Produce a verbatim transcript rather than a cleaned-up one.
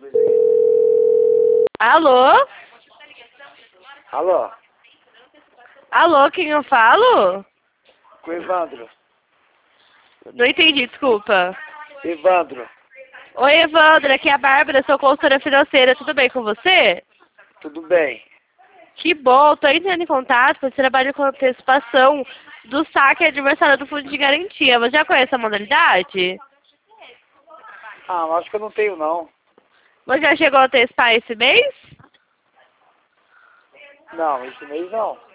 Alô? Alô? Alô, quem eu falo? Com o Evandro. Não entendi, desculpa. Evandro, Oi, Evandro, aqui é a Bárbara, sou consultora financeira, tudo bem com você? tudo bem? Que bom, tô entrando em contato com o trabalho com antecipação do saque adversário do Fundo de Garantia. Você já conhece a modalidade? Ah, acho que eu não tenho não. Você já chegou a antecipar esse mês? Não, esse mês não.